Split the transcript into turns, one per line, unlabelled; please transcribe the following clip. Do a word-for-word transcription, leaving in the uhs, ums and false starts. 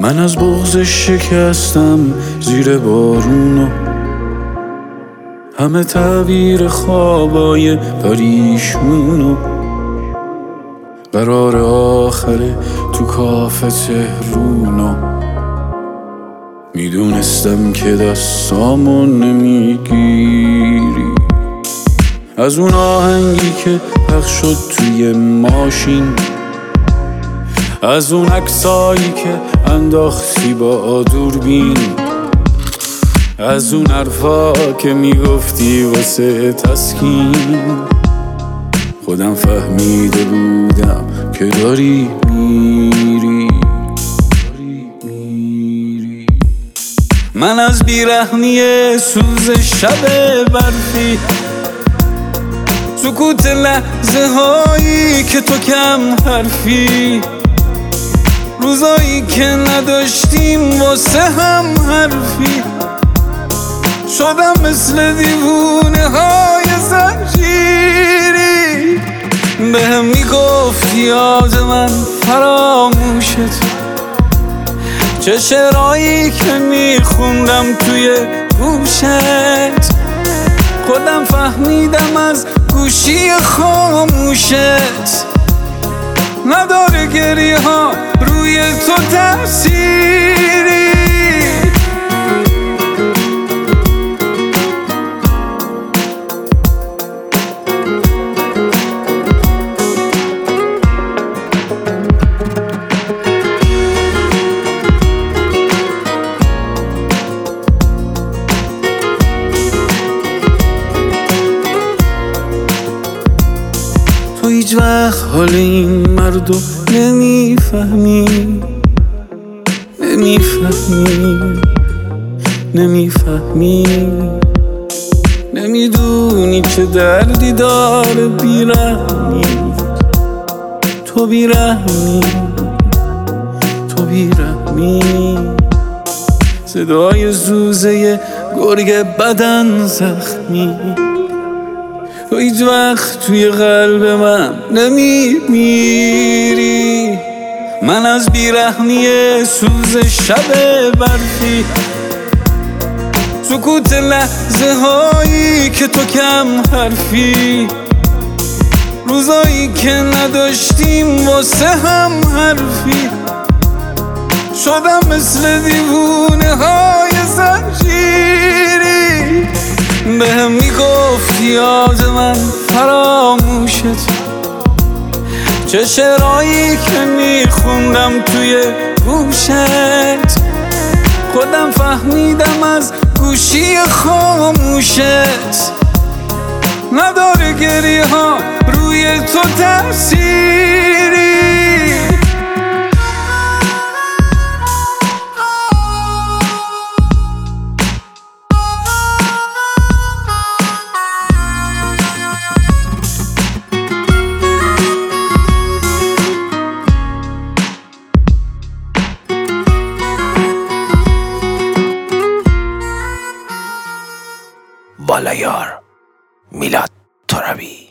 من از بغض شکستم زیر بارونو، همه تعبیر خوابای پریشونو. قرار آخره تو کافه تهرونو، میدونستم که دستامو نمیگیری. از اون آهنگی که پخش شد توی ماشین، از اون عکسایی که انداختی با دوربین، از اون حرفا که میگفتی واسه تسکین، خودم فهمیده بودم که داری میری. من از بیرحمی سوز شب برفی، سکوت لحظه هایی که تو کم حرفی، روزایی که نداشتیم واسه هم حرفی، شدم مثل دیوونه های زنجیری. به هم میگفتی یاد من فراموشت، چه شعرهایی که میخوندم توی گوشت، خودم فهمیدم از گوشی خاموشت نداره گریه ها روی تو تأثیری. تو هیچ وقت حال این مردو نمیفهمی، نمیفهمی، نمیفهمی، نمیدونی چه دردی داره بیرحمی. تو بیرحمی، تو بیرحمی، صدای زوزه گرگ بدن زخمی. تو هیچ وقت توی قلب من نمیمیری. من از بیرحمی سوز شب برفی، سکوت لحظه هایی که تو کم حرفی، روزایی که نداشتیم واسه هم حرفی، شدم مثل دیوونه های زنجیری. به هم میگفتی یاد من فراموشت، چه شعرهایی که میخوندم توی گوشت، خودم فهمیدم از گوشی خاموشت نداره گریه ها روی تو تأثیری.
بالایار میلاد ترابی.